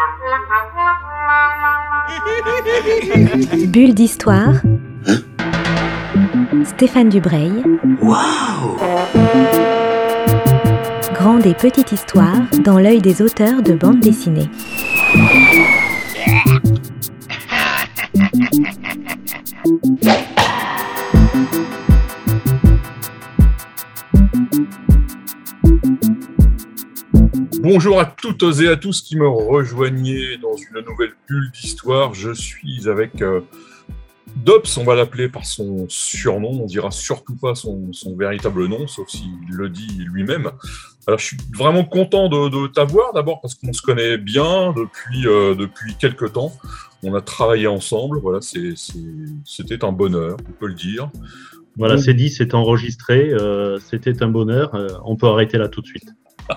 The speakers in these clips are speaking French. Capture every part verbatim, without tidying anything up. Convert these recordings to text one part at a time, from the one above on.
Bulle d'histoire. Stéphane Dubreuil. Waouh! Grande et petite histoire dans l'œil des auteurs de bande dessinée. Bonjour à toutes et à tous qui me rejoignez dans une nouvelle bulle d'histoire. Je suis avec euh, Dops, on va l'appeler par son surnom, on dira surtout pas son, son véritable nom, sauf s'il le dit lui-même. Alors je suis vraiment content de, de t'avoir, d'abord parce qu'on se connaît bien depuis, euh, depuis quelques temps. On a travaillé ensemble, voilà, c'est, c'est, c'était un bonheur, on peut le dire. Voilà, Donc, c'est dit, c'est enregistré, euh, c'était un bonheur, euh, on peut arrêter là tout de suite.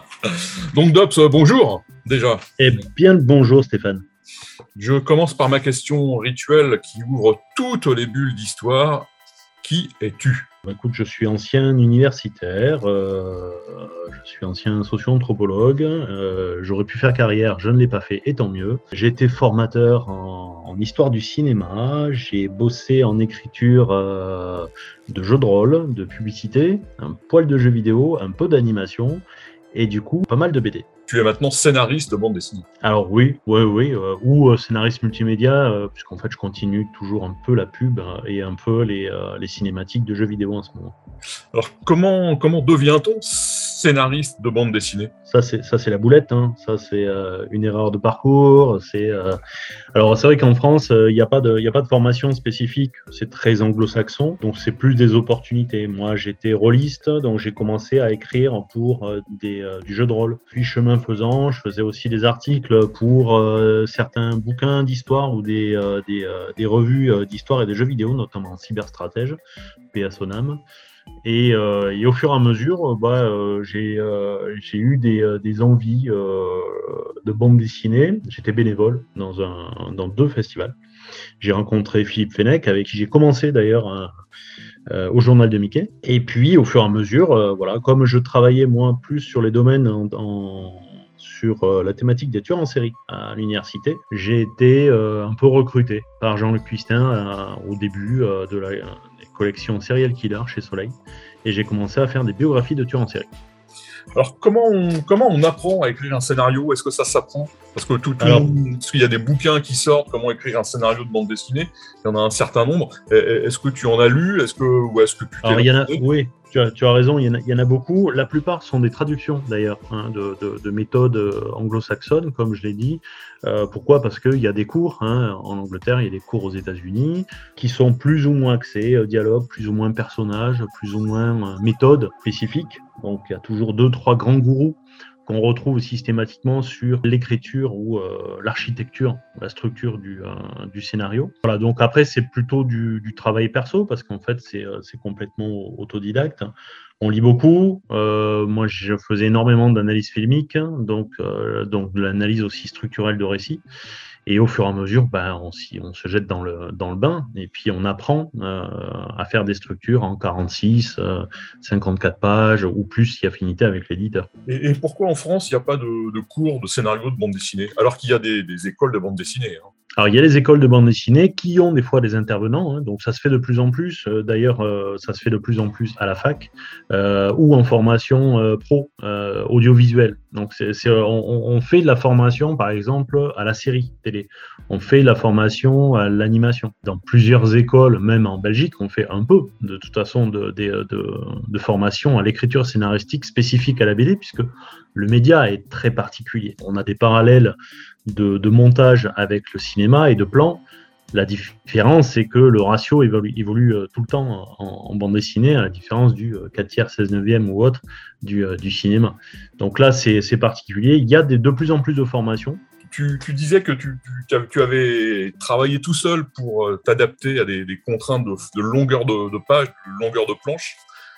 Donc Dops, euh, bonjour déjà. Eh bien le bonjour Stéphane. Je commence par ma question rituelle qui ouvre toutes les bulles d'histoire. Qui es-tu ? Écoute, je suis ancien universitaire, euh, je suis ancien socio-anthropologue, euh, j'aurais pu faire carrière, je ne l'ai pas fait, et tant mieux. J'ai été formateur en, en histoire du cinéma, j'ai bossé en écriture euh, de jeux de rôle, de publicité, un poil de jeux vidéo, un peu d'animation, et du coup, pas mal de B D. Tu es maintenant scénariste de bande dessinée. Alors oui, oui, oui, euh, ou euh, scénariste multimédia, euh, puisqu'en fait je continue toujours un peu la pub euh, et un peu les, euh, les cinématiques de jeux vidéo en ce moment. Alors comment, comment devient-on scénariste de bande dessinée ? Ça c'est, ça c'est la boulette, hein. Ça c'est euh, une erreur de parcours. C'est, euh... Alors c'est vrai qu'en France, il euh, n'y a pas de, y a pas de formation spécifique, c'est très anglo-saxon, donc c'est plus des opportunités. Moi j'étais rôliste, donc j'ai commencé à écrire pour euh, des, euh, du jeu de rôle. Puis chemin faisant, je faisais aussi des articles pour euh, certains bouquins d'histoire ou des, euh, des, euh, des revues euh, d'histoire et des jeux vidéo, notamment Cyberstratège, P A Sonam. Et, euh, et au fur et à mesure, bah, euh, j'ai, euh, j'ai eu des, euh, des envies euh, de bande dessinée. J'étais bénévole dans, un, dans deux festivals. J'ai rencontré Philippe Fenech, avec qui j'ai commencé d'ailleurs un, Euh, au journal de Mickey. Et puis, au fur et à mesure, euh, voilà, comme je travaillais moins plus sur les domaines en, en, sur euh, la thématique des tueurs en série à l'université, j'ai été euh, un peu recruté par Jean-Luc Puistin euh, au début euh, de la euh, collection Serial Killer chez Soleil. Et j'ai commencé à faire des biographies de tueurs en série. Alors comment on, comment on apprend à écrire un scénario ? Est-ce que ça s'apprend ? Parce que tout, tout Alors, parce qu'il y a des bouquins qui sortent, comment écrire un scénario de bande dessinée, il y en a un certain nombre. Est-ce que tu en as lu ? Est-ce que, ou est-ce que tu t'es alors il y en a, lancé ? oui, tu as, tu as raison, il y, en a, il y en a beaucoup. La plupart sont des traductions d'ailleurs, hein, de, de, de méthodes anglo-saxonnes, comme je l'ai dit. Euh, pourquoi ? Parce qu'il y a des cours, hein, en Angleterre, il y a des cours aux États-Unis qui sont plus ou moins axés, euh, dialogue, plus ou moins personnages, plus ou moins euh, méthodes spécifiques. Donc il y a toujours deux, trois grands gourous qu'on retrouve systématiquement sur l'écriture ou euh, l'architecture, la structure du, euh, du scénario. Voilà, donc après, c'est plutôt du, du travail perso, parce qu'en fait, c'est, c'est complètement autodidacte. On lit beaucoup. Euh, moi, je faisais énormément d'analyse filmique, donc, euh, donc de l'analyse aussi structurelle de récits. Et au fur et à mesure, ben, on, s'y, on se jette dans le, dans le bain et puis on apprend euh, à faire des structures en quarante-six, euh, cinquante-quatre pages ou plus si affinité avec l'éditeur. Et, et pourquoi en France, il n'y a pas de, de cours de scénario de bande dessinée, alors qu'il y a des, des écoles de bande dessinée, hein ? Alors, il y a les écoles de bande dessinée qui ont des fois des intervenants, hein, donc ça se fait de plus en plus. Euh, d'ailleurs, euh, ça se fait de plus en plus à la fac euh, ou en formation euh, pro, euh, audiovisuelle. Donc, c'est, c'est, on, on fait de la formation, par exemple, à la série télé. On fait de la formation à l'animation. Dans plusieurs écoles, même en Belgique, on fait un peu, de toute façon, de, de, de, de formation à l'écriture scénaristique spécifique à la B D, puisque le média est très particulier. On a des parallèles de, de montage avec le cinéma et de plan. La différence, c'est que le ratio évolue, évolue tout le temps en, en bande dessinée, à la différence du quatre tiers, seize neuvième ou autre du, du cinéma. Donc là, c'est, c'est particulier. Il y a des, de plus en plus de formations. Tu, tu disais que tu, tu, tu avais travaillé tout seul pour t'adapter à des, des contraintes de, de longueur de, de page, de longueur de planche.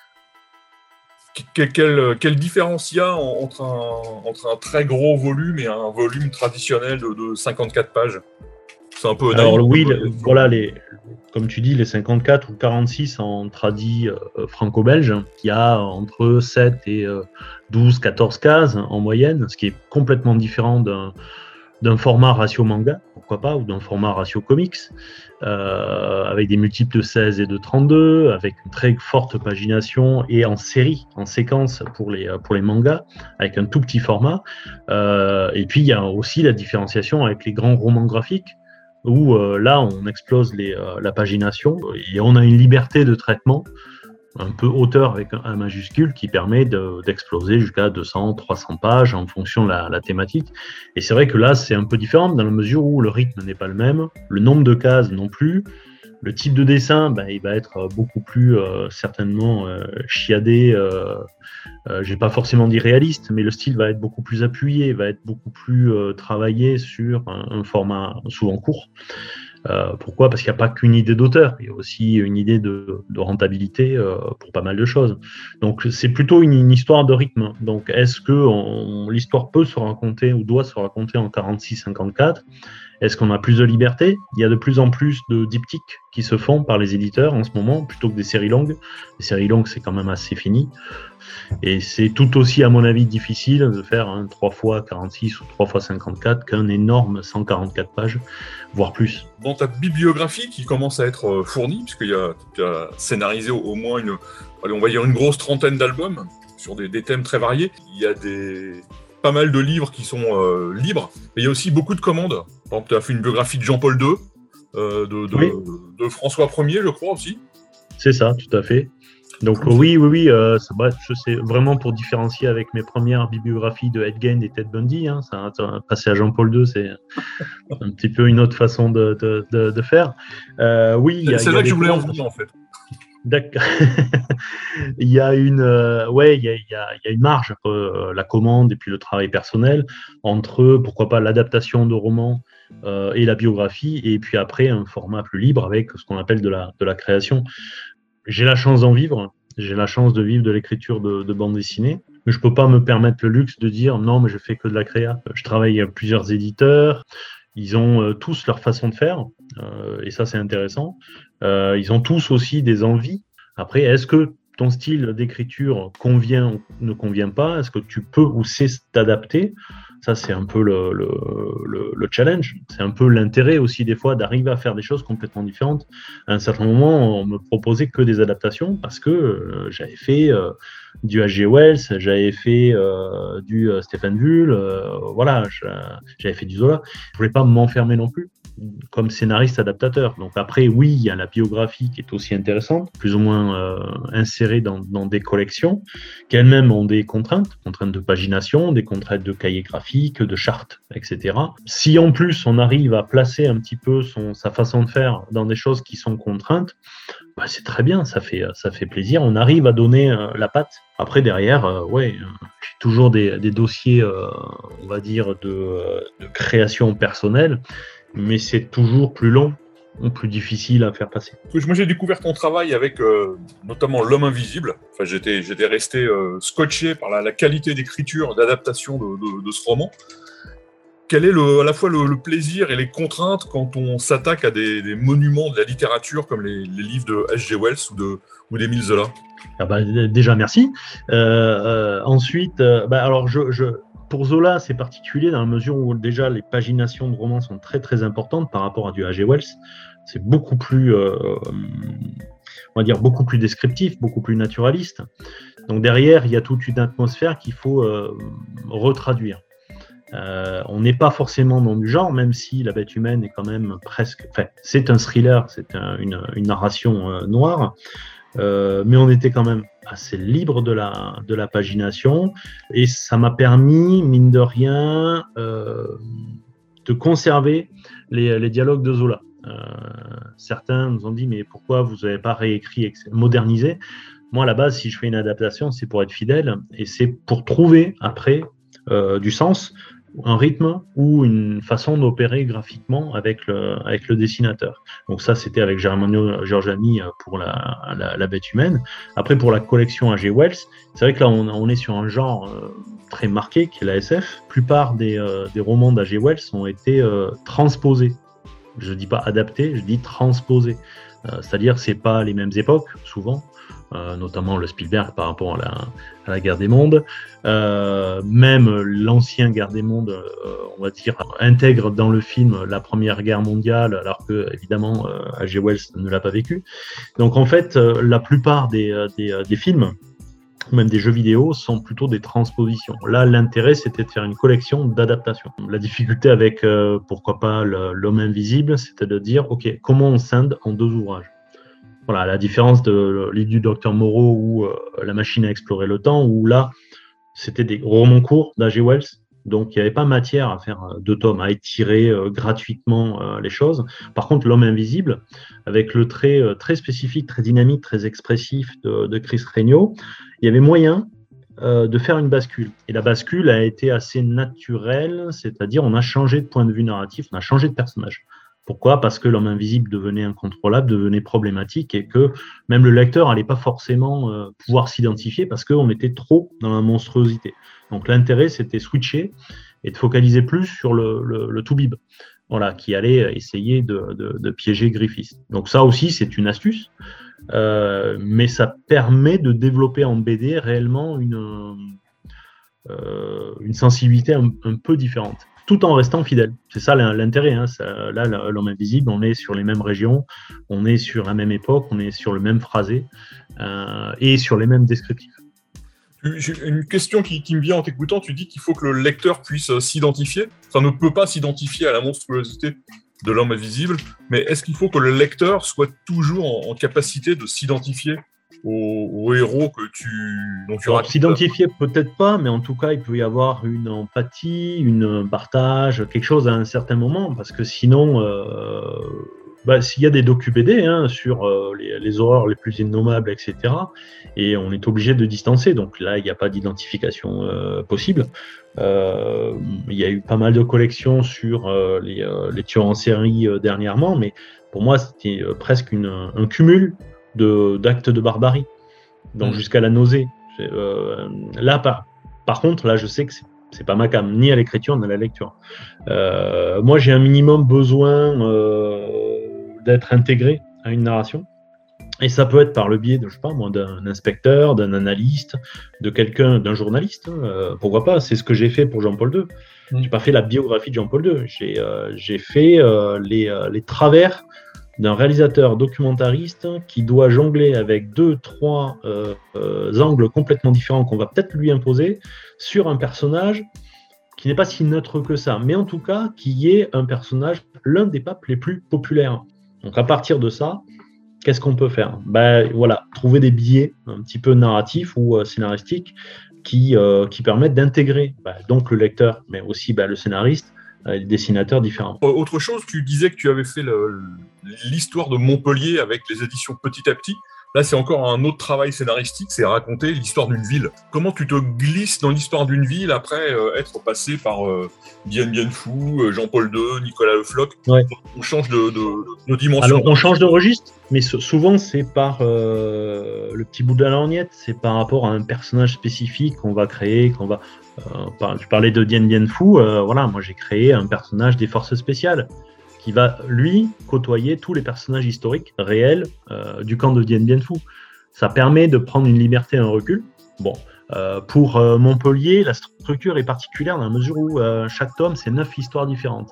Quelle, quelle, quelle différence il y a entre un, entre un très gros volume et un volume traditionnel de, de cinquante-quatre pages ? C'est un peu Alors naïf, oui, peu, le, voilà, les, comme tu dis, les cinquante-quatre ou quarante-six en tradi euh, franco-belge, il y a entre sept et euh, douze, quatorze cases en moyenne, ce qui est complètement différent d'un, d'un format ratio manga, pourquoi pas, ou d'un format ratio comics, euh, avec des multiples de seize et de trente-deux, avec une très forte pagination et en série, en séquence pour les, pour les mangas, avec un tout petit format. Euh, et puis il y a aussi la différenciation avec les grands romans graphiques, où euh, là on explose les, euh, la pagination et on a une liberté de traitement un peu hauteur avec un, un majuscule qui permet de, d'exploser jusqu'à deux cents, trois cents pages en fonction de la, la thématique. Et c'est vrai que là, c'est un peu différent dans la mesure où le rythme n'est pas le même, le nombre de cases non plus, le type de dessin, ben, il va être beaucoup plus euh, certainement euh, chiadé, euh, euh, j'ai pas forcément dit réaliste, mais le style va être beaucoup plus appuyé, va être beaucoup plus euh, travaillé sur un, un format souvent court. Euh, pourquoi ? Parce qu'il n'y a pas qu'une idée d'auteur, il y a aussi une idée de, de rentabilité euh, pour pas mal de choses. Donc c'est plutôt une, une histoire de rythme. Donc est-ce que on, l'histoire peut se raconter ou doit se raconter en quarante-six cinquante-quatre ? Est-ce qu'on a plus de liberté ? Il y a de plus en plus de diptyques qui se font par les éditeurs en ce moment, plutôt que des séries longues. Les séries longues, c'est quand même assez fini. Et c'est tout aussi, à mon avis, difficile de faire un trois fois quarante-six ou trois fois cinquante-quatre qu'un énorme cent quarante-quatre pages, voire plus. Dans ta bibliographie qui commence à être fournie, puisqu'il y a, tu as scénarisé au, au moins une, allez, on va dire une grosse trentaine d'albums sur des, des thèmes très variés. Il y a des... pas mal de livres qui sont euh, libres, mais il y a aussi beaucoup de commandes. Par exemple, tu as fait une biographie de Jean-Paul deux, euh, de, de, oui. de François Ier, je crois aussi. C'est ça, tout à fait. Donc cool. oui, oui, oui, euh, ça, bah, c'est vraiment pour différencier avec mes premières bibliographies de Ed Gein et Ted Bundy. Hein, ça, ça, passer à Jean-Paul deux, c'est un petit peu une autre façon de, de, de, de faire. Euh, oui, c'est y a, c'est y là a que je voulais en choses... venir, en fait. D'accord. il y a une, euh, ouais, il y a, il y a, il y a une marge entre euh, la commande et puis le travail personnel, entre pourquoi pas l'adaptation de romans euh, et la biographie, et puis après un format plus libre avec ce qu'on appelle de la, de la création. J'ai la chance d'en vivre, j'ai la chance de vivre de l'écriture de, de bande dessinée, mais je peux pas me permettre le luxe de dire non, mais je fais que de la créa. Je travaille avec plusieurs éditeurs. Ils ont euh, tous leur façon de faire, euh, et ça c'est intéressant. Euh, ils ont tous aussi des envies. Après, est-ce que ton style d'écriture convient ou ne convient pas ? Est-ce que tu peux ou sais t'adapter ? Ça, c'est un peu le, le, le, le challenge. C'est un peu l'intérêt aussi des fois d'arriver à faire des choses complètement différentes. À un certain moment, on me proposait que des adaptations parce que euh, j'avais fait euh, du H G Wells, j'avais fait euh, du euh, Stephen Bull, euh, voilà, j'avais fait du Zola. Je voulais pas m'enfermer non plus comme scénariste adaptateur. Donc après, oui, il y a la biographie qui est aussi intéressante, plus ou moins euh, insérée dans, dans des collections, qui elles-mêmes ont des contraintes, contraintes de pagination, des contraintes de cahier graphique, de chartes, et cetera. Si en plus on arrive à placer un petit peu son, sa façon de faire dans des choses qui sont contraintes, bah c'est très bien, ça fait, ça fait plaisir. On arrive à donner euh, la patte. Après, derrière, euh, ouais, j'ai toujours des, des dossiers, euh, on va dire, de, de création personnelle, mais c'est toujours plus long ou plus difficile à faire passer. Moi, j'ai découvert ton travail avec euh, notamment L'Homme Invisible. Enfin, j'étais, j'étais resté euh, scotché par la, la qualité d'écriture, d'adaptation de, de, de ce roman. Quel est le, à la fois le, le plaisir et les contraintes quand on s'attaque à des, des monuments de la littérature comme les, les livres de H G Wells ou, de, ou d'Émile Zola ? Ah bah, déjà, merci. Euh, euh, ensuite, euh, bah, alors je... je... Pour Zola, c'est particulier dans la mesure où déjà les paginations de romans sont très très importantes par rapport à du H G Wells. C'est beaucoup plus, euh, on va dire beaucoup plus descriptif, beaucoup plus naturaliste. Donc derrière, il y a toute une atmosphère qu'il faut euh, retraduire. Euh, on n'est pas forcément dans du genre, même si La Bête humaine est quand même presque. Enfin, c'est un thriller, c'est un, une, une narration euh, noire. Euh, mais on était quand même assez libre de la, de la pagination et ça m'a permis, mine de rien, euh, de conserver les, les dialogues de Zola. Euh, certains nous ont dit mais pourquoi vous n'avez pas réécrit, modernisé ? Moi à la base, si je fais une adaptation, c'est pour être fidèle et c'est pour trouver après euh, du sens, un rythme ou une façon d'opérer graphiquement avec le, avec le dessinateur. Donc ça, c'était avec Germano Giorgiani pour la, la, la Bête humaine. Après, pour la collection H G Wells, c'est vrai que là, on, on est sur un genre euh, très marqué, qui est la S F. La plupart des, euh, des romans d'H G Wells ont été euh, transposés. Je ne dis pas adaptés, je dis transposés. Euh, c'est-à-dire que ce n'est pas les mêmes époques, souvent. euh, notamment le Spielberg par rapport à la, à la guerre des mondes. Euh, même l'ancien guerre des mondes, euh, on va dire, intègre dans le film la première guerre mondiale, alors que, évidemment, euh, H G Wells ne l'a pas vécu. Donc, en fait, euh, la plupart des, des, des films, même des jeux vidéo, sont plutôt des transpositions. Là, l'intérêt, c'était de faire une collection d'adaptations. La difficulté avec, euh, pourquoi pas, le, l'homme invisible, c'était de dire, OK, comment on scinde en deux ouvrages? Voilà, la différence de l'île du docteur Moreau ou euh, La machine à explorer le temps, où là, c'était des romans courts d'H G Wells, donc il n'y avait pas matière à faire deux tomes, à étirer euh, gratuitement euh, les choses. Par contre, L'homme invisible, avec le trait euh, très spécifique, très dynamique, très expressif de, de Chris Reignaud, il y avait moyen euh, de faire une bascule. Et la bascule a été assez naturelle, c'est-à-dire on a changé de point de vue narratif, on a changé de personnage. Pourquoi ? Parce que l'homme invisible devenait incontrôlable, devenait problématique et que même le lecteur n'allait pas forcément euh, pouvoir s'identifier parce qu'on était trop dans la monstruosité. Donc l'intérêt, c'était switcher et de focaliser plus sur le, le, le Toubib, voilà, qui allait essayer de, de, de piéger Griffiths. Donc ça aussi, c'est une astuce, euh, mais ça permet de développer en B D réellement une, euh, une sensibilité un, un peu différente, tout en restant fidèle. C'est ça l'intérêt. Hein. Ça, là, L'homme invisible, on est sur les mêmes régions, on est sur la même époque, on est sur le même phrasé euh, et sur les mêmes descriptifs. J'ai une question qui, qui me vient en t'écoutant. Tu dis qu'il faut que le lecteur puisse euh, s'identifier. Ça ne peut pas s'identifier à la monstruosité de l'homme invisible, mais est-ce qu'il faut que le lecteur soit toujours en, en capacité de s'identifier Au, au héros que tu, dont tu racontes? S'identifier peut-être pas, mais en tout cas il peut y avoir une empathie, une partage, quelque chose à un certain moment, parce que sinon, euh, bah, s'il y a des docu-B D hein, sur euh, les, les horreurs les plus innommables, et cetera, et on est obligé de distancer, donc là il n'y a pas d'identification euh, possible. Euh, il y a eu pas mal de collections sur euh, les, euh, les tueurs en série euh, dernièrement, mais pour moi c'était euh, presque une, un cumul de, d'actes de barbarie, donc mmh. jusqu'à la nausée. Euh, là, par, par contre, là, je sais que c'est, c'est pas ma came, ni à l'écriture, ni à la lecture. Euh, moi, j'ai un minimum besoin euh, d'être intégré à une narration, et ça peut être par le biais de, je sais pas moi, d'un inspecteur, d'un analyste, de quelqu'un, d'un journaliste. Euh, pourquoi pas ? C'est ce que j'ai fait pour Jean-Paul deux. Mmh. J'ai pas fait la biographie de Jean-Paul deux. J'ai, euh, j'ai fait euh, les, euh, les travers d'un réalisateur documentariste qui doit jongler avec deux, trois euh, euh, angles complètement différents qu'on va peut-être lui imposer sur un personnage qui n'est pas si neutre que ça, mais en tout cas qui est un personnage, l'un des papes les plus populaires. Donc à partir de ça, qu'est-ce qu'on peut faire ? Ben voilà, trouver des biais un petit peu narratifs ou euh, scénaristiques qui, euh, qui permettent d'intégrer ben, donc le lecteur, mais aussi ben, le scénariste, les dessinateurs différents. Autre chose, tu disais que tu avais fait le, l'histoire de Montpellier avec les éditions Petit à Petit. Là, c'est encore un autre travail scénaristique, c'est raconter l'histoire d'une ville. Comment tu te glisses dans l'histoire d'une ville après euh, être passé par euh, Dien Bien Phu, euh, Jean-Paul deux, Nicolas Le Floch ? Ouais. On change de, de, de dimension. Alors, on change de registre, mais souvent, c'est par euh, le petit bout de la lorgnette, c'est par rapport à un personnage spécifique qu'on va créer, qu'on va... Euh, tu parlais de Dien Bien Phu, euh, voilà, moi j'ai créé un personnage des forces spéciales qui va, lui, côtoyer tous les personnages historiques réels euh, du camp de Dien Bien Phu. Ça permet de prendre une liberté et un recul. Bon, euh, pour euh, Montpellier, la structure est particulière dans la mesure où euh, chaque tome, c'est neuf histoires différentes.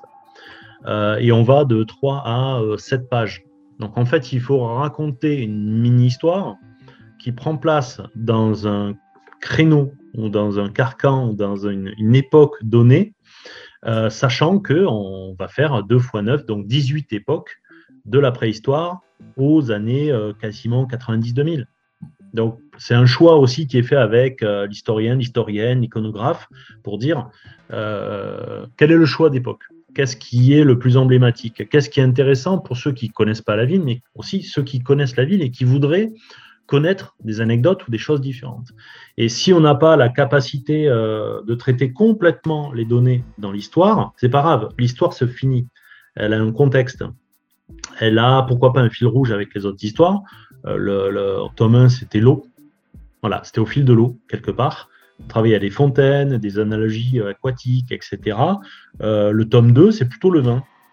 Euh, et on va de trois à sept pages. Donc en fait, il faut raconter une mini-histoire qui prend place dans un créneau ou dans un carcan ou dans une, une époque donnée, euh, sachant qu'on va faire deux fois neuf, donc dix-huit époques de la préhistoire aux années euh, quasiment quatre-vingt-dix deux mille. Donc c'est un choix aussi qui est fait avec euh, l'historien, l'historienne, l'iconographe, pour dire euh, quel est le choix d'époque, qu'est-ce qui est le plus emblématique, qu'est-ce qui est intéressant pour ceux qui ne connaissent pas la ville, mais aussi ceux qui connaissent la ville et qui voudraient connaître des anecdotes ou des choses différentes. Et si on n'a pas la capacité euh, de traiter complètement les données dans l'histoire, c'est pas grave, l'histoire se finit. Elle a un contexte. Elle a, pourquoi pas, un fil rouge avec les autres histoires. Euh, le, le tome un, c'était l'eau. Voilà, c'était au fil de l'eau, quelque part. On travaillait à des fontaines, des analogies aquatiques, et cetera. Euh, le tome deux, c'est plutôt le vin.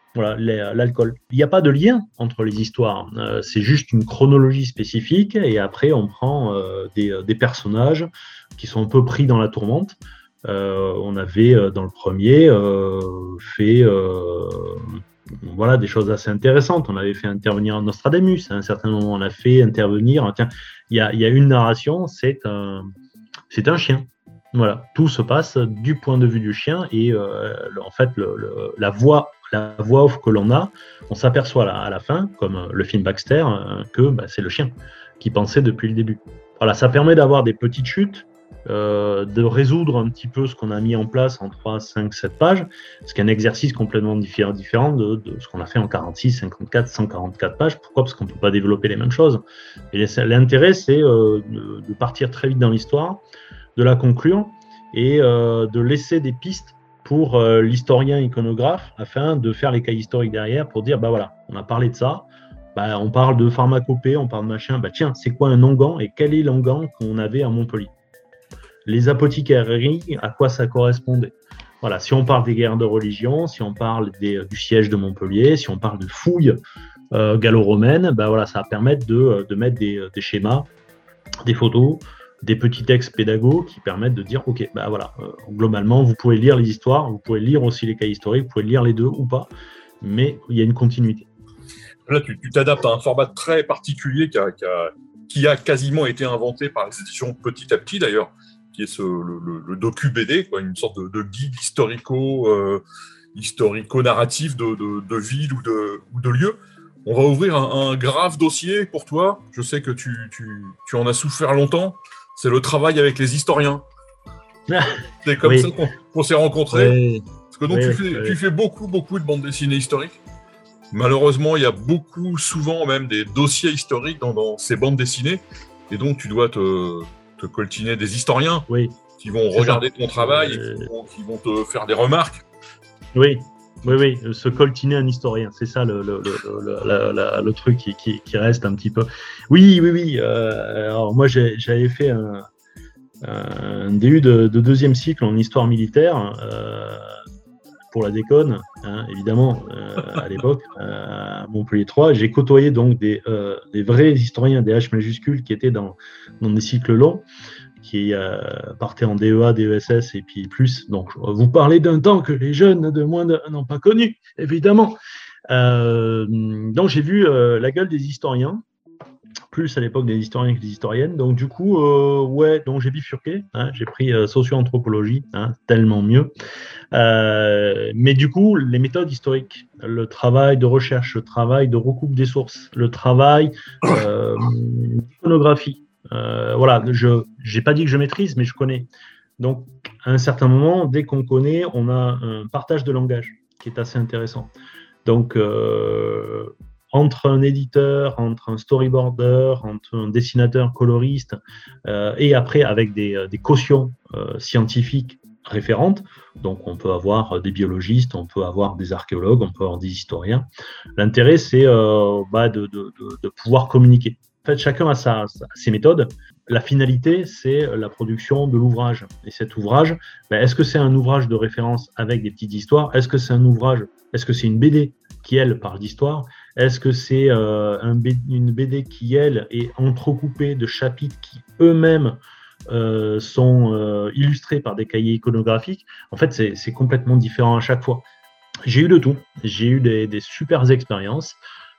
Voilà, l'alcool. Il n'y a pas de lien entre les histoires. Euh, c'est juste une chronologie spécifique et après on prend euh, des, des personnages qui sont un peu pris dans la tourmente. Euh, on avait euh, dans le premier euh, fait euh, voilà, des choses assez intéressantes. On avait fait intervenir Nostradamus. À un certain moment, on a fait intervenir. Tiens, il y a, y a une narration, c'est un, c'est un chien. Voilà, tout se passe du point de vue du chien et euh, le, en fait le, le, la voix la voix off que l'on a, on s'aperçoit là, à la fin, comme le film Baxter, euh, que bah, c'est le chien qui pensait depuis le début. Voilà, ça permet d'avoir des petites chutes, euh, de résoudre un petit peu ce qu'on a mis en place en trois, cinq, sept pages, ce qui est un exercice complètement différent, différent de, de ce qu'on a fait en quarante-six, cinquante-quatre, cent quarante-quatre pages. Pourquoi ? Parce qu'on ne peut pas développer les mêmes choses. Et l'intérêt, c'est euh, de, de partir très vite dans l'histoire, de la conclure et euh, de laisser des pistes pour euh, l'historien iconographe afin de faire les cas historiques derrière pour dire, bah voilà, on a parlé de ça, bah, on parle de pharmacopée, on parle de machin, bah tiens, c'est quoi un onguent et quel est l'onguent qu'on avait à Montpellier ? Les apothicaireries, à quoi ça correspondait ? Voilà, si on parle des guerres de religion, si on parle des, du siège de Montpellier, si on parle de fouilles euh, gallo-romaines, bah voilà, ça va permettre de, de mettre des, des schémas, des photos, des petits textes pédagogues qui permettent de dire, ok, bah voilà, euh, globalement, vous pouvez lire les histoires, vous pouvez lire aussi les cas historiques, vous pouvez lire les deux ou pas, mais il y a une continuité. Là, tu t'adaptes à un format très particulier qui a, qui, a, qui a quasiment été inventé par les éditions Petit à Petit, d'ailleurs, qui est ce, le, le, le docu-B D, quoi, une sorte de, de guide historico, euh, historico-narratif de, de, de ville ou de, ou de lieu. On va ouvrir un, un grave dossier pour toi. Je sais que tu, tu, tu en as souffert longtemps. C'est le travail avec les historiens. C'est comme oui. ça qu'on, qu'on s'est rencontrés. Oui. Parce que donc oui, tu, fais, oui. tu fais beaucoup, beaucoup de bandes dessinées historiques. Malheureusement, il y a beaucoup, souvent même, des dossiers historiques dans, dans ces bandes dessinées. Et donc, tu dois te, te coltiner des historiens oui. qui vont C'est regarder ça. ton travail euh... et qui vont, qui vont te faire des remarques. Oui. Oui, oui, se coltiner un historien, c'est ça le, le, le, le, le, le, le truc qui, qui, qui reste un petit peu. Oui, oui, oui. Euh, alors moi, j'ai, j'avais fait un, un D U de, de deuxième cycle en histoire militaire euh, pour la déconne, hein, évidemment, euh, à l'époque, euh, à Montpellier trois. J'ai côtoyé donc des, euh, des vrais historiens, des H majuscules qui étaient dans, dans des cycles longs, qui euh, partait en D E A, D E S S et puis plus. Donc, vous parlez d'un temps que les jeunes de moins de n'ont pas connu, évidemment. Euh, donc, j'ai vu euh, la gueule des historiens, plus à l'époque des historiens que des historiennes. Donc, du coup, euh, ouais, donc j'ai bifurqué. Hein, j'ai pris euh, socio-anthropologie, hein, tellement mieux. Euh, mais du coup, les méthodes historiques, le travail de recherche, le travail de recoupe des sources, le travail euh, d'iconographie. Euh, voilà, je n'ai pas dit que je maîtrise, mais je connais. Donc, à un certain moment, dès qu'on connaît, on a un partage de langage qui est assez intéressant. Donc, euh, entre un éditeur, entre un storyboarder, entre un dessinateur coloriste, euh, et après avec des, des cautions euh, scientifiques référentes, donc on peut avoir des biologistes, on peut avoir des archéologues, on peut avoir des historiens. L'intérêt, c'est euh, bah, de, de, de, de pouvoir communiquer. En fait, chacun a sa, sa, ses méthodes. La finalité, c'est la production de l'ouvrage. Et cet ouvrage, ben, est-ce que c'est un ouvrage de référence avec des petites histoires ? Est-ce que c'est un ouvrage, est-ce que c'est une B D qui, elle, parle d'histoire ? Est-ce que c'est euh, un B D, une B D qui, elle, est entrecoupée de chapitres qui, eux-mêmes, euh, sont euh, illustrés par des cahiers iconographiques ? En fait, c'est, c'est complètement différent à chaque fois. J'ai eu de tout. J'ai eu des, des super expériences.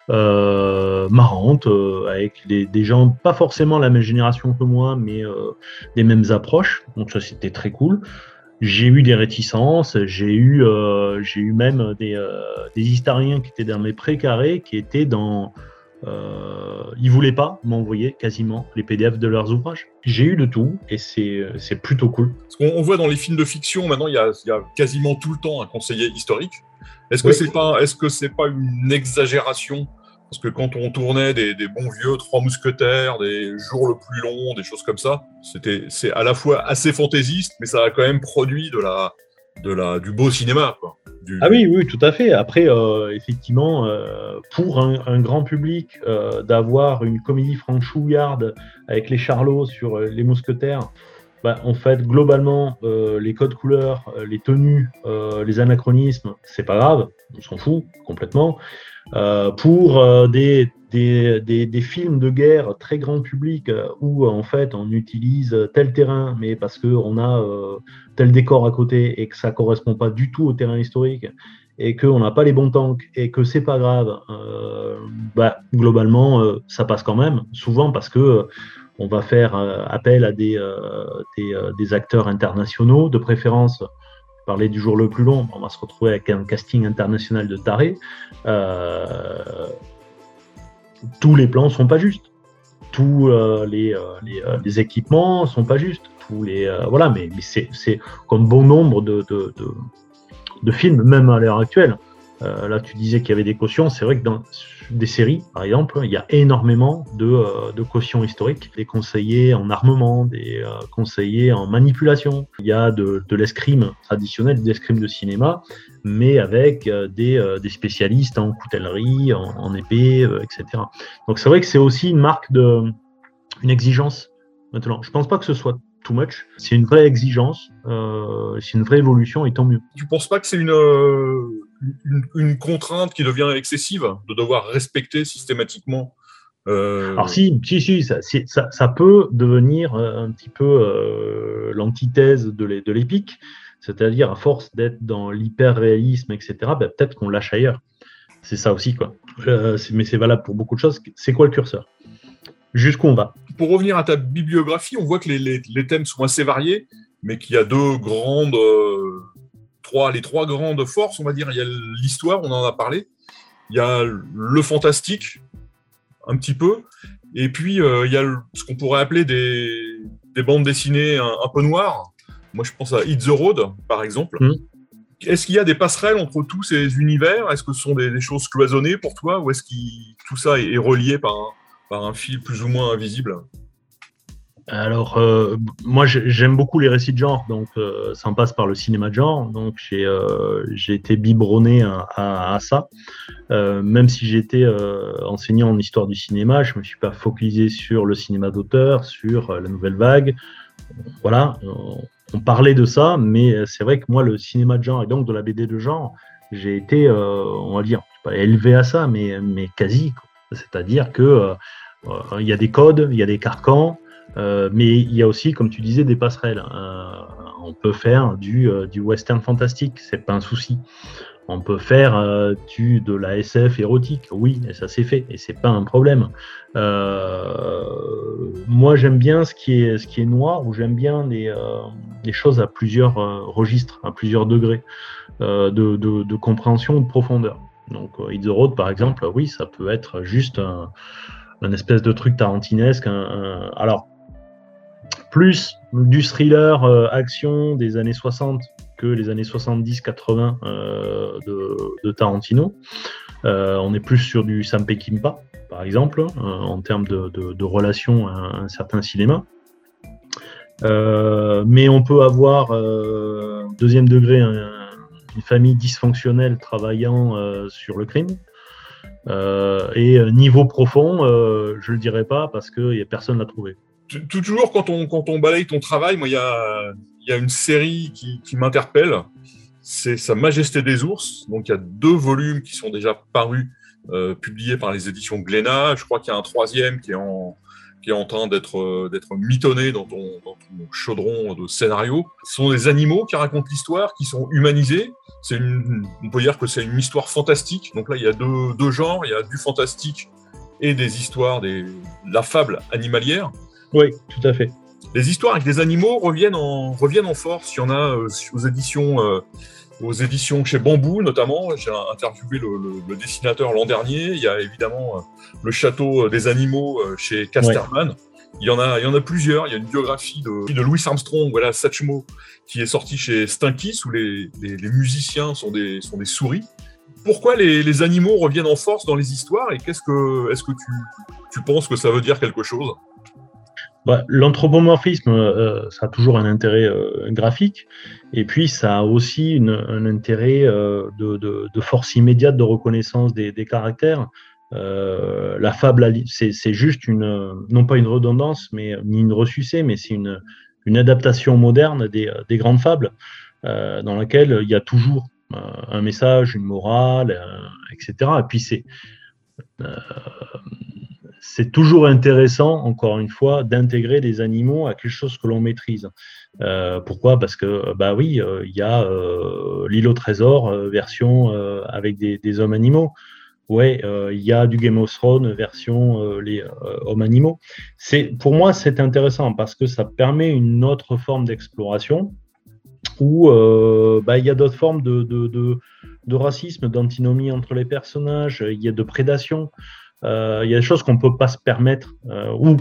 Euh, marrante, euh, avec les, des gens, pas forcément la même génération que moi, mais euh, des mêmes approches. Donc ça, c'était très cool. J'ai eu des réticences, j'ai eu, euh, j'ai eu même des, euh, des historiens qui étaient dans mes précarés, qui étaient dans... Euh, ils voulaient pas m'envoyer quasiment les P D F de leurs ouvrages. J'ai eu de tout, et c'est, c'est plutôt cool. Parce qu'on on voit dans les films de fiction, maintenant, il y a, il y a quasiment tout le temps un conseiller historique. Est-ce que Oui. c'est pas, est-ce que c'est pas une exagération ? Parce que quand on tournait des, des bons vieux Trois Mousquetaires, des Jours le plus long, des choses comme ça, c'était, c'est à la fois assez fantaisiste, mais ça a quand même produit de la, de la, du beau cinéma, quoi. Du... Ah oui, oui, tout à fait. Après, euh, effectivement, euh, pour un, un grand public, euh, d'avoir une comédie franchouillarde avec les Charlots sur euh, les Mousquetaires, Bah, en fait, globalement, euh, les codes couleurs, euh, les tenues, euh, les anachronismes, c'est pas grave, on s'en fout complètement. Euh, pour euh, des, des, des, des films de guerre très grand public euh, où en fait on utilise tel terrain, mais parce qu'on a euh, tel décor à côté et que ça correspond pas du tout au terrain historique et qu'on n'a pas les bons tanks et que c'est pas grave, euh, bah, globalement, euh, ça passe quand même, souvent parce que euh, on va faire euh, appel à des, euh, des, euh, des acteurs internationaux, de préférence, parler du jour le plus long, on va se retrouver avec un casting international de tarés. Euh, tous les plans sont pas justes, tous euh, les, euh, les, euh, les équipements sont pas justes, tous les euh, voilà, mais, mais c'est, c'est comme bon nombre de, de, de, de films, même à l'heure actuelle. Euh, là, tu disais qu'il y avait des cautions. C'est vrai que dans des séries, par exemple, il y a énormément de, euh, de cautions historiques. Des conseillers en armement, des euh, conseillers en manipulation. Il y a de, de l'escrime traditionnel, de l'escrime de cinéma, mais avec euh, des, euh, des spécialistes en coutellerie, en, en épée, euh, et cetera. Donc, c'est vrai que c'est aussi une marque de, une exigence. Maintenant, je pense pas que ce soit too much. C'est une vraie exigence, euh, c'est une vraie évolution, et tant mieux. Tu penses pas que c'est une, euh, une, une contrainte qui devient excessive, de devoir respecter systématiquement euh... Alors si, si, si, ça, si, ça, ça peut devenir un petit peu euh, l'antithèse de, de l'épique, c'est-à-dire à force d'être dans l'hyper-réalisme, et cetera, ben, peut-être qu'on lâche ailleurs. C'est ça aussi, quoi. Euh, c'est, mais c'est valable pour beaucoup de choses. C'est quoi le curseur ? Jusqu'où on va ? Pour revenir à ta bibliographie, on voit que les, les, les thèmes sont assez variés, mais qu'il y a deux grandes, euh, trois, les trois grandes forces, on va dire. Il y a l'histoire, on en a parlé. Il y a le fantastique, un petit peu. Et puis, euh, il y a le, ce qu'on pourrait appeler des, des bandes dessinées un, un peu noires. Moi, je pense à Hit the Road, par exemple. Mmh. Est-ce qu'il y a des passerelles entre tous ces univers ? Est-ce que ce sont des, des choses cloisonnées pour toi ? Ou est-ce que tout ça est, est relié par un par un fil plus ou moins invisible ? Alors, euh, moi, j'aime beaucoup les récits de genre, donc euh, ça en passe par le cinéma de genre. Donc, j'ai, euh, j'ai été biberonné à, à, à ça. Euh, même si j'étais euh, enseignant en histoire du cinéma, je ne me suis pas focalisé sur le cinéma d'auteur, sur euh, la nouvelle vague. Voilà, on, on parlait de ça, mais c'est vrai que moi, le cinéma de genre et donc de la B D de genre, j'ai été, euh, on va dire, pas élevé à ça, mais, mais quasi, quoi. C'est-à-dire que euh, il y a des codes, il y a des carcans, euh, mais il y a aussi, comme tu disais, des passerelles. Euh, on peut faire du, euh, du western fantastique, c'est pas un souci. On peut faire euh, du, de la S F érotique, oui, et ça c'est fait, et c'est pas un problème. Euh, moi, j'aime bien ce qui est, ce qui est noir, ou j'aime bien les, euh, les choses à plusieurs euh, registres, à plusieurs degrés euh, de, de, de compréhension ou de profondeur. Donc, Hit the Road, par exemple, oui, ça peut être juste un, un espèce de truc tarantinesque. Un, un, alors, plus du thriller euh, action des années soixante que les années soixante-dix quatre-vingts euh, de, de Tarantino. Euh, on est plus sur du Sam Peckinpah, par exemple, euh, en termes de, de, de relation à un, un certain cinéma. Euh, mais on peut avoir, euh, deuxième degré, un, une famille dysfonctionnelle travaillant euh, sur le crime. Euh, et niveau profond, euh, je ne le dirai pas parce que personne ne l'a trouvé. Toujours quand on, quand on balaye ton travail, moi, il y a, y a une série qui, qui m'interpelle, c'est Sa Majesté des Ours. Donc, il y a deux volumes qui sont déjà parus, euh, publiés par les éditions Glénat. Je crois qu'il y a un troisième qui est en, qui est en train d'être, d'être mitonné dans ton, dans ton chaudron de scénario. Ce sont des animaux qui racontent l'histoire, qui sont humanisés. C'est une, on peut dire que c'est une histoire fantastique. Donc là, il y a deux, deux genres. Il y a du fantastique et des histoires, des, la fable animalière. Oui, tout à fait. Les histoires avec des animaux reviennent en, reviennent en force. Il y en a euh, aux éditions, euh, aux éditions chez Bambou, notamment. J'ai interviewé le, le, le dessinateur l'an dernier. Il y a évidemment euh, le Château des animaux euh, chez Casterman. Ouais. Il y en a, il y en a plusieurs. Il y a une biographie de, de Louis Armstrong, voilà, Satchmo, qui est sortie chez Stinkis, où les, les, les musiciens sont des, sont des souris. Pourquoi les, les animaux reviennent en force dans les histoires et qu'est-ce que, est-ce que tu, tu penses que ça veut dire quelque chose ? Bah, l'anthropomorphisme, euh, ça a toujours un intérêt euh, graphique, et puis ça a aussi une, un intérêt euh, de, de, de force immédiate de reconnaissance des, des caractères. Euh, la fable, c'est, c'est juste une, non pas une redondance, mais ni une ressucée, mais c'est une, une adaptation moderne des, des grandes fables, euh, dans laquelle il y a toujours euh, un message, une morale, euh, et cetera. Et puis c'est euh, c'est toujours intéressant, encore une fois, d'intégrer des animaux à quelque chose que l'on maîtrise. Euh, pourquoi ? Parce que, bah oui, il euh, y a euh, l'île au trésor, euh, version euh, avec des, des hommes-animaux. Ouais, il euh, y a du Game of Thrones, version euh, les euh, hommes-animaux. C'est, pour moi, c'est intéressant parce que ça permet une autre forme d'exploration où euh, bah, il y a d'autres formes de, de, de, de racisme, d'antinomie entre les personnages, il y a de prédation. Euh, il y a des choses qu'on ne peut pas se permettre, euh, ou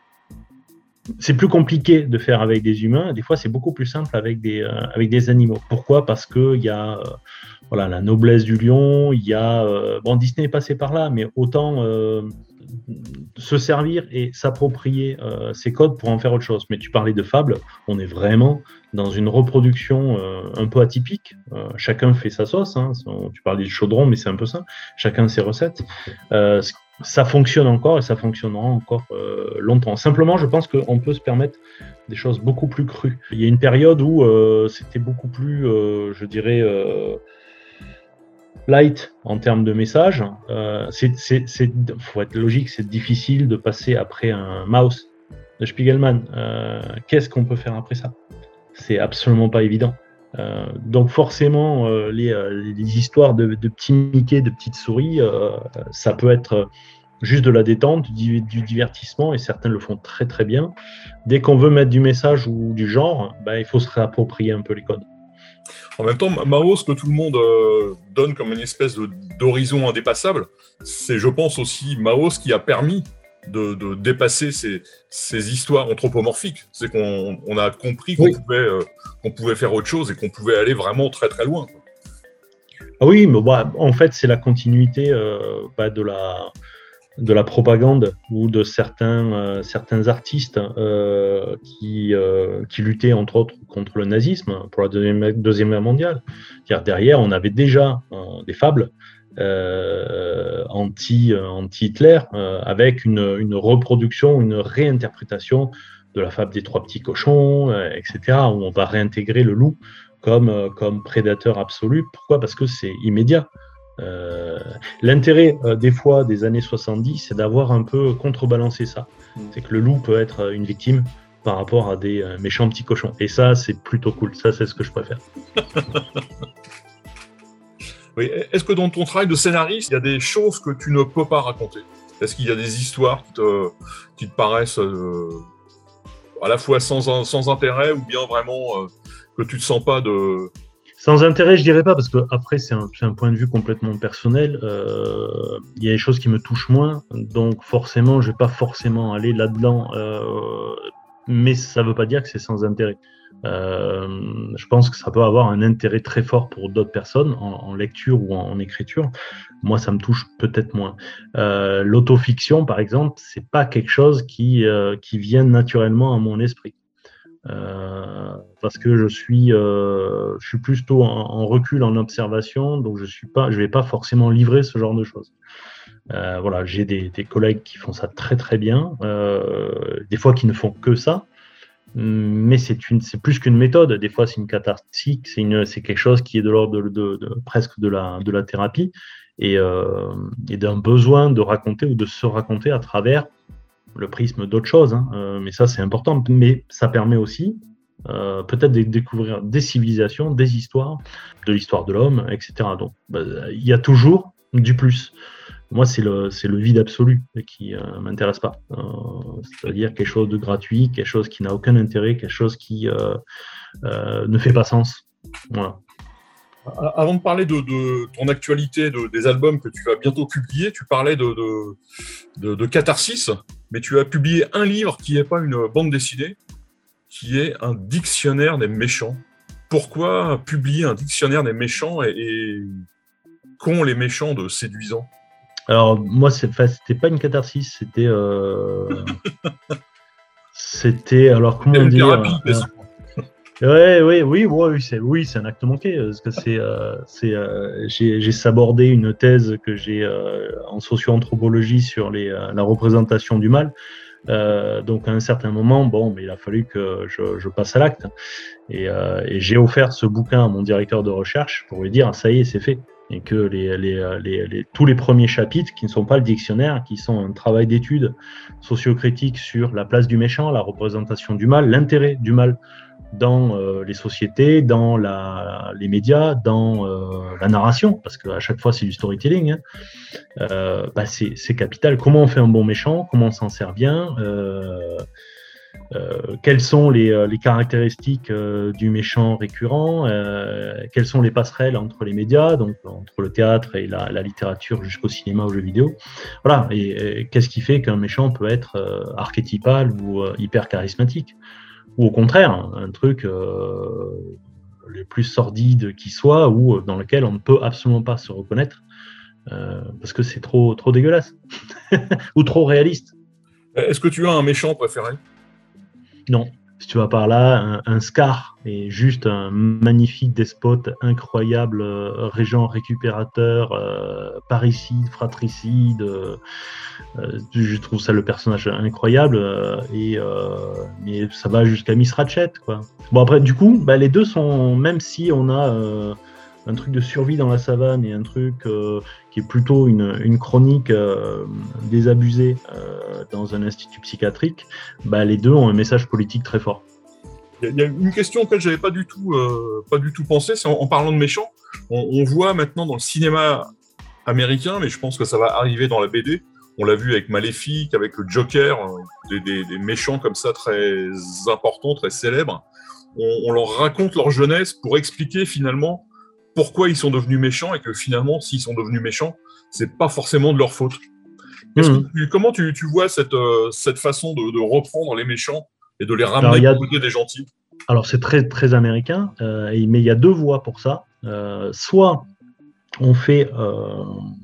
c'est plus compliqué de faire avec des humains. Des fois, c'est beaucoup plus simple avec des, euh, avec des animaux. Pourquoi ? Parce qu'il y a euh, voilà, la noblesse du lion, il y a... Euh, bon, Disney est passé par là, mais autant euh, se servir et s'approprier euh, ces codes pour en faire autre chose. Mais tu parlais de fables, on est vraiment dans une reproduction euh, un peu atypique. Euh, chacun fait sa sauce. Hein. Tu parlais du chaudron, mais c'est un peu ça. Chacun ses recettes. Euh, ça fonctionne encore et ça fonctionnera encore euh, longtemps. Simplement, je pense qu'on peut se permettre des choses beaucoup plus crues. Il y a une période où euh, c'était beaucoup plus, euh, je dirais, euh, light en termes de message. Euh, c'est, c'est, c'est, faut être logique, c'est difficile de passer après un Maus de Spiegelman. Euh, qu'est-ce qu'on peut faire après ça ? C'est absolument pas évident. Euh, donc forcément, euh, les, les histoires de, de petits Mickey, de petites souris, euh, ça peut être juste de la détente, du, du divertissement, et certains le font très très bien. Dès qu'on veut mettre du message ou du genre, bah, il faut se réapproprier un peu les codes. En même temps, Maos, que tout le monde euh, donne comme une espèce de, d'horizon indépassable, c'est, je pense, aussi Maos qui a permis de, de dépasser ces, ces histoires anthropomorphiques. C'est qu'on on a compris qu'on, oui. pouvait, euh, qu'on pouvait faire autre chose et qu'on pouvait aller vraiment très très loin. Ah oui, mais bah, en fait, c'est la continuité euh, bah, de la... de la propagande ou de certains, euh, certains artistes euh, qui, euh, qui luttaient entre autres contre le nazisme pour la Deuxième, deuxième Guerre mondiale. C'est-à-dire, derrière, on avait déjà euh, des fables euh, anti, euh, anti-Hitler euh, avec une, une reproduction, une réinterprétation de la fable des trois petits cochons, euh, et cetera, où on va réintégrer le loup comme, euh, comme prédateur absolu. Pourquoi ? Parce que c'est immédiat. Euh, l'intérêt euh, des fois des années soixante-dix, c'est d'avoir un peu contrebalancé ça. Mmh. C'est que le loup peut être une victime par rapport à des euh, méchants petits cochons. Et ça, c'est plutôt cool. Ça, c'est ce que je préfère. Oui. Est-ce que dans ton travail de scénariste, il y a des choses que tu ne peux pas raconter ? Est-ce qu'il y a des histoires qui te, qui te paraissent euh, à la fois sans, sans intérêt ou bien vraiment euh, que tu ne te sens pas de... Sans intérêt, je dirais pas, parce que après c'est un, c'est un point de vue complètement personnel. Euh, il y a des choses qui me touchent moins, donc forcément, je vais pas forcément aller là-dedans. Euh, mais ça veut pas dire que c'est sans intérêt. Euh, je pense que ça peut avoir un intérêt très fort pour d'autres personnes en, en lecture ou en, en écriture. Moi, ça me touche peut-être moins. Euh, l'autofiction, par exemple, c'est pas quelque chose qui euh, qui vient naturellement à mon esprit. Euh, parce que je suis, euh, je suis plutôt en, en recul, en observation, donc je suis pas, je vais pas forcément livrer ce genre de choses. Euh, voilà, j'ai des, des collègues qui font ça très très bien, euh, des fois qui ne font que ça, mais c'est une, c'est plus qu'une méthode. Des fois, c'est une cathartique, c'est une, c'est quelque chose qui est de l'ordre de, de, de presque de la, de la thérapie et, euh, et d'un besoin de raconter ou de se raconter à travers le prisme d'autres choses, hein. euh, mais ça c'est important, mais ça permet aussi euh, peut-être de découvrir des civilisations, des histoires, de l'histoire de l'homme, et cetera. Donc bah, il y a toujours du plus. Moi c'est le, c'est le vide absolu qui ne euh, m'intéresse pas, euh, c'est-à-dire quelque chose de gratuit, quelque chose qui n'a aucun intérêt, quelque chose qui euh, euh, ne fait pas sens. Voilà. Avant de parler de, de ton actualité, de, des albums que tu vas bientôt publier, tu parlais de, de, de, de catharsis, mais tu as publié un livre qui n'est pas une bande dessinée, qui est un dictionnaire des méchants. Pourquoi publier un dictionnaire des méchants et, et qu'ont les méchants de séduisant ? Alors, moi, c'est, c'était pas une catharsis, c'était... Euh... c'était, alors comment une dire thérapie, euh, Ouais, oui, oui, oui, c'est, oui, c'est un acte manqué, parce que c'est, euh, c'est, euh, j'ai, j'ai sabordé une thèse que j'ai euh, en socio-anthropologie sur les, euh, la représentation du mal. Euh, donc à un certain moment, bon, mais il a fallu que je, je passe à l'acte. Et, euh, et j'ai offert ce bouquin à mon directeur de recherche pour lui dire, ça y est, c'est fait. Et que les, les, les, les, tous les premiers chapitres, qui ne sont pas le dictionnaire, qui sont un travail d'étude sociocritique sur la place du méchant, la représentation du mal, l'intérêt du mal dans euh, les sociétés, dans la, les médias, dans euh, la narration, parce qu'à chaque fois c'est du storytelling, hein. euh, bah c'est, c'est capital. Comment on fait un bon méchant, comment on s'en sert bien, euh, euh, quelles sont les, les caractéristiques euh, du méchant récurrent, euh, quelles sont les passerelles entre les médias, donc entre le théâtre et la, la littérature jusqu'au cinéma, aux jeux vidéo. Voilà, et, et qu'est-ce qui fait qu'un méchant peut être euh, archétypal ou euh, hyper charismatique, ou au contraire, un truc euh, le plus sordide qui soit, ou dans lequel on ne peut absolument pas se reconnaître, euh, parce que c'est trop, trop dégueulasse, ou trop réaliste. Est-ce que tu as un méchant préféré ? Non. Si tu vas par là, un, un Scar est juste un magnifique despote, incroyable, euh, régent récupérateur, euh, parricide, fratricide. Euh, euh, je trouve ça le personnage incroyable, euh, et euh, mais ça va jusqu'à Miss Ratched, quoi. Bon après, du coup, bah, les deux sont, même si on a euh, un truc de survie dans la savane et un truc euh, qui est plutôt une, une chronique euh, désabusée euh, dans un institut psychiatrique, bah, les deux ont un message politique très fort. Il y a une question auquel j'avais pas du tout, euh, pas du tout pensé, c'est en, en parlant de méchants, on, on voit maintenant dans le cinéma américain, mais je pense que ça va arriver dans la B D, on l'a vu avec Maléfique, avec le Joker, euh, des, des, des méchants comme ça très importants, très célèbres, on, on leur raconte leur jeunesse pour expliquer finalement pourquoi ils sont devenus méchants, et que finalement, s'ils sont devenus méchants, c'est pas forcément de leur faute. Est-ce Mmh. que tu, comment tu, tu vois cette, euh, cette façon de, de reprendre les méchants et de les ramener a... du côté des gentils? Alors c'est très, très américain, euh, mais il y a deux voies pour ça. Euh, soit on fait euh,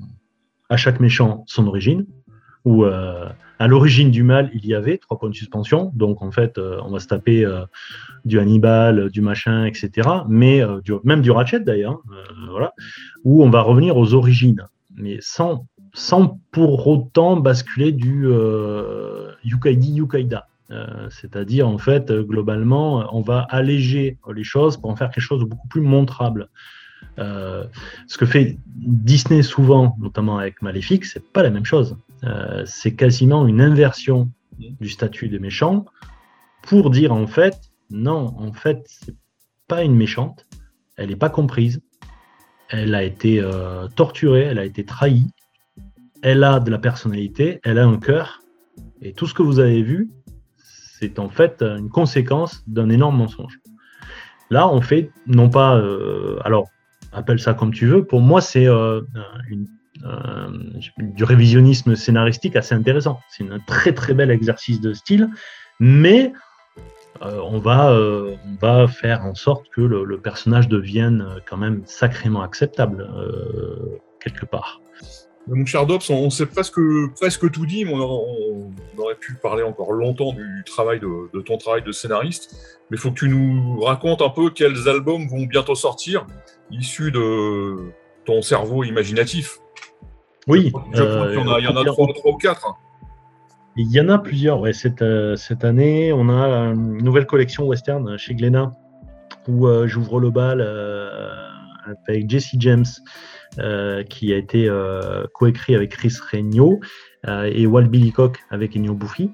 à chaque méchant son origine, où euh, à l'origine du mal, il y avait trois points de suspension, donc en fait, euh, on va se taper euh, du Hannibal, du machin, et cetera, mais euh, du, même du Ratched d'ailleurs, euh, voilà, où on va revenir aux origines, mais sans, sans pour autant basculer du euh, Yukaidi Yukaida. Euh, c'est-à-dire, en fait, euh, globalement, on va alléger les choses pour en faire quelque chose de beaucoup plus montrable. Euh, ce que fait Disney souvent, notamment avec Maléfique, c'est pas la même chose. Euh, c'est quasiment une inversion du statut de méchant pour dire, en fait, non, en fait, c'est pas une méchante, elle n'est pas comprise, elle a été euh, torturée, elle a été trahie, elle a de la personnalité, elle a un cœur, et tout ce que vous avez vu, c'est en fait une conséquence d'un énorme mensonge. Là, on fait, non pas, euh, alors, appelle ça comme tu veux, pour moi, c'est euh, une, euh, du révisionnisme scénaristique assez intéressant. C'est un très très bel exercice de style, mais euh, on, va, euh, on va faire en sorte que le, le personnage devienne quand même sacrément acceptable, euh, quelque part. Mon cher Dobbs, on s'est presque, presque tout dit, mais on, on, on aurait pu parler encore longtemps du travail de, de ton travail de scénariste, mais il faut que tu nous racontes un peu quels albums vont bientôt sortir, issus de ton cerveau imaginatif. Oui. Je crois qu'il y en a, il y en a trois, trois ou quatre. Il y en a plusieurs, ouais. Cette, euh, cette année, on a une nouvelle collection western chez Glénat, où euh, j'ouvre le bal euh, avec Jesse James, Euh, qui a été euh, coécrit avec Chris Regnault euh, et Walt Billycock avec Ennio Buffi.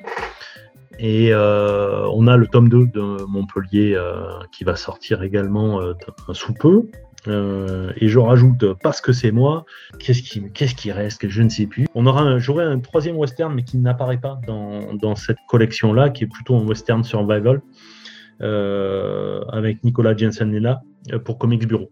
Et euh, on a le tome deux de Montpellier euh, qui va sortir également euh, sous peu. Euh, et je rajoute, parce que c'est moi, qu'est-ce qui, qu'est-ce qui reste, que je ne sais plus. On aura un, j'aurai un troisième western, mais qui n'apparaît pas dans, dans cette collection-là, qui est plutôt un western survival, euh, avec Nicolas Giansanella pour Comics Bureau.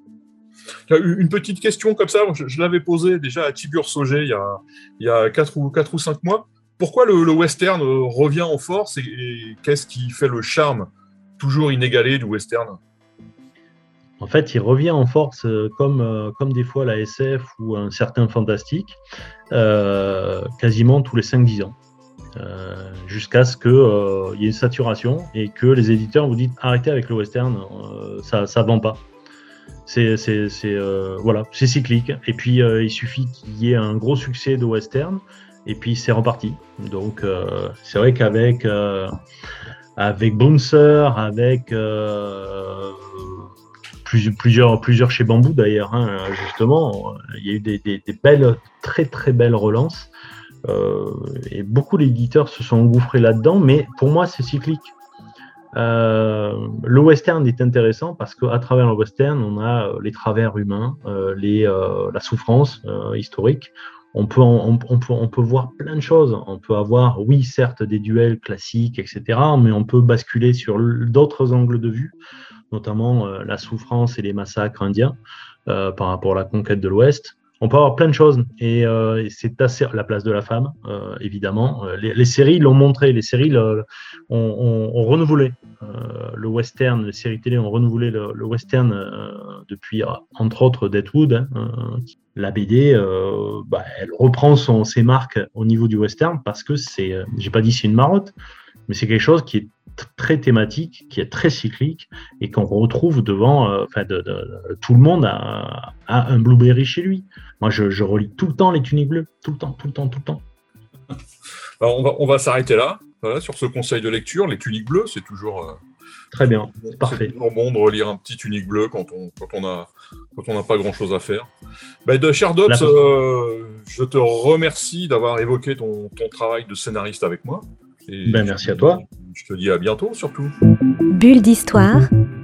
Une petite question comme ça, je, je l'avais posée déjà à Tibur Sauger il y a, il y a quatre ou cinq mois. Pourquoi le, le western revient en force, et, et qu'est-ce qui fait le charme toujours inégalé du western? En fait, il revient en force euh, comme, euh, comme des fois la S F ou un certain fantastique, euh, quasiment tous les cinq dix ans. Euh, jusqu'à ce qu'il euh, y ait une saturation et que les éditeurs vous disent arrêtez avec le western, euh, ça ne vend pas. C'est, c'est, c'est, euh, voilà, c'est cyclique. Et puis, euh, il suffit qu'il y ait un gros succès de western et puis c'est reparti. Donc euh, c'est vrai qu'avec euh, avec Bouncer, avec euh, plusieurs, plusieurs, plusieurs chez Bamboo d'ailleurs, hein, justement, il y a eu des, des, des belles, très très belles relances. Euh, et beaucoup d'éditeurs se sont engouffrés là-dedans, mais pour moi c'est cyclique. Euh, le western est intéressant parce qu'à travers le western, on a les travers humains, euh, les, euh, la souffrance euh, historique. On peut, on, on, peut, on peut voir plein de choses. On peut avoir, oui, certes, des duels classiques, et cetera, mais on peut basculer sur d'autres angles de vue, notamment euh, la souffrance et les massacres indiens euh, par rapport à la conquête de l'Ouest. On peut avoir plein de choses et, euh, et c'est assez la place de la femme, euh, évidemment. Les, les séries l'ont montré, les séries le, ont, ont, ont renouvelé euh, le western, les séries télé ont renouvelé le, le western euh, depuis, euh, entre autres, Deadwood. Hein, euh, la B D, euh, bah, elle reprend son, ses marques au niveau du western parce que c'est, euh, j'ai pas dit c'est une marotte, mais c'est quelque chose qui est très thématique, qui est très cyclique et qu'on retrouve devant, euh, enfin, de, de, de, tout le monde a, a un Blueberry chez lui. Moi, je, je relis tout le temps les tuniques bleues, tout le temps, tout le temps, tout le temps. Alors, on va, on va s'arrêter là, voilà, sur ce conseil de lecture. Les tuniques bleues, c'est toujours euh, très bien, c'est parfait. C'est toujours bon de relire un petit tunique bleu quand on quand on a quand on n'a pas grand chose à faire. Ben, de cher Dobbs, euh, je te remercie d'avoir évoqué ton, ton travail de scénariste avec moi. Et ben, merci à toi. Je te dis à bientôt, surtout. Bulle d'histoire.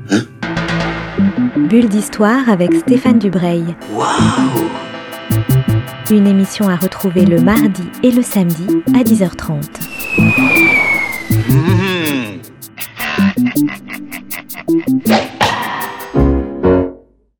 Bulle d'histoire avec Stéphane Dubreuil. Waouh! Une émission à retrouver le mardi et le samedi à dix heures trente.